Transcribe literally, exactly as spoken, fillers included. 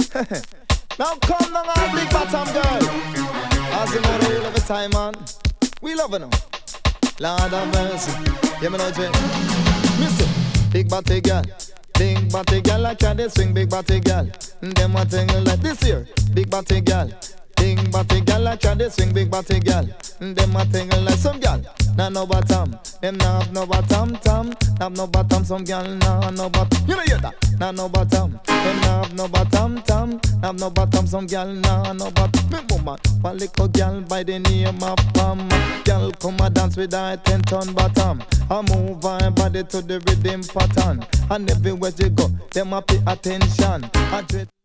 Now come down our big bottom girl. As you know the whole of the time, man. We love her now. Lord have mercy. Yeah, me know, Jay. Listen, big body girl. Big body girl, I can't swing big body girl. Them a thing like this here. Big body girl. Big body girl, I can't swing big body girl. Them a thing like some girl. Nah no bottom. Them nah have no bottom, tom. Nah have no bottom, some girl nah no bottom. You know hear that? Nah no bottom. Them nah have no bottom, tom. Nah have no bottom, some girl nah no bottom. Me woman, one little girl by the name of Pam. Girl come a dance with her ten ton bottom. I move her body to the rhythm pattern. And everywhere she go, them a pay attention. I dread